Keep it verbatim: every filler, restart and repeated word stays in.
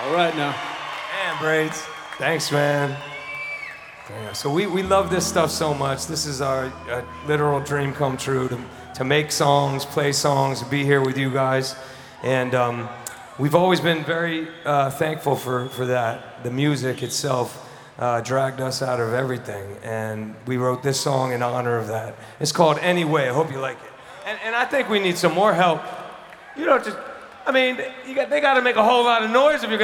All right now. Man, Braids. Thanks, man. Damn. So we, we love this stuff so much. This is our uh, literal dream come true to, to make songs, play songs, be here with you guys. And um, we've always been very uh, thankful for, for that. The music itself uh, dragged us out of everything. And we wrote this song in honor of that. It's called Anyway. I hope you like it. And, and I think we need some more help. You know, just, I mean, you got, they got to make a whole lot of noise if you're going